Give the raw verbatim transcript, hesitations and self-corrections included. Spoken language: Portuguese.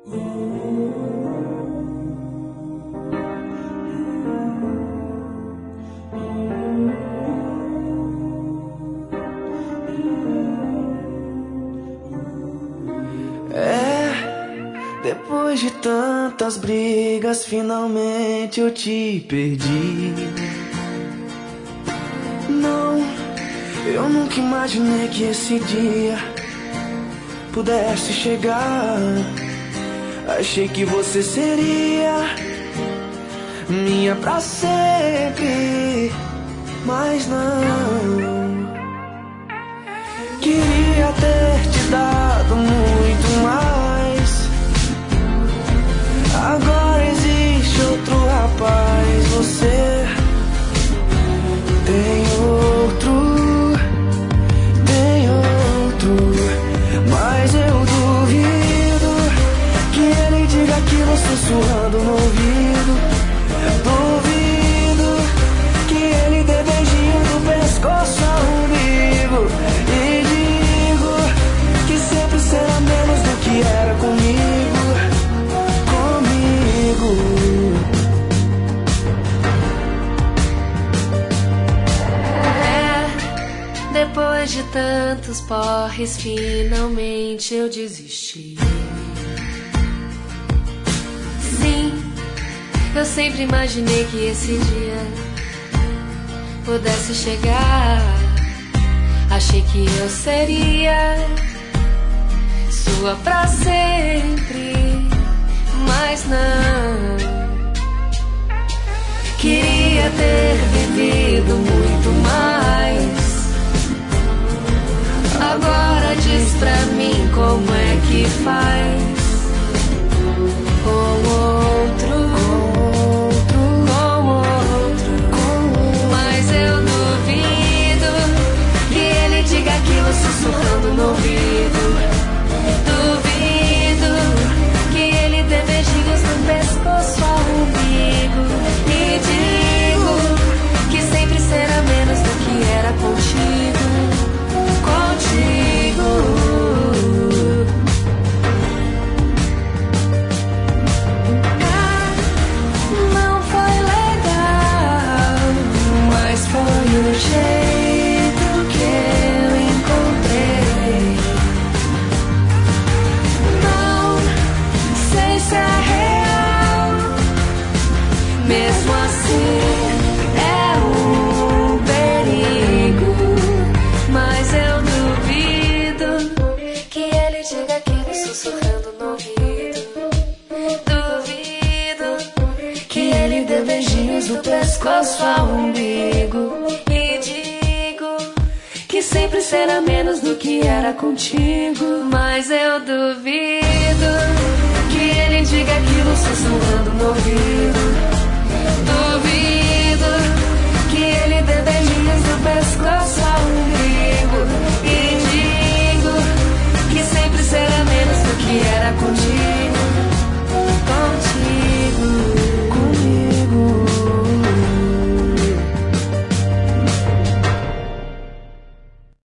Depois de tantas brigas, finalmente eu te perdi. Não, eu nunca imaginei que esse dia pudesse chegar. Achei que você seria minha pra sempre, mas não. Queria ter te dado muito mais. Agora existe outro rapaz. Você tem outro, tem outro, mas eu duvido que ele diga aquilo sussurrando no ouvido. Duvido que ele dê beijinho no pescoço ao umbigo. E digo que sempre será menos do que era comigo. É, depois de tantos porres, finalmente eu desisti. Sim, eu sempre imaginei que esse dia pudesse chegar. Achei que eu seria sua pra sempre, mas não. Queria ter vivido muito mais. Agora diz pra mim como é que faz com outro, com outro. Mas eu duvido que ele diga aquilo sussurrando no ouvido. Duvido que ele dê beijinhos no pescoço ao umbigo. E digo que sempre será menos do que era contigo, contigo. Ah, não foi legal, mas foi o jeito que eu encontrei. Não sei se é real, mesmo assim é um perigo. Mas eu duvido que ele diga aquilo sussurrando no ouvido. Duvido que ele dê beijinhos do pescoço ao umbigo. E digo que sempre será menos do que era contigo. Mas eu duvido que ele diga aquilo sussurrando no ouvido. Duvido que ele dê beijinhos no pescoço ao umbigo. E digo que sempre será menos do que era contigo.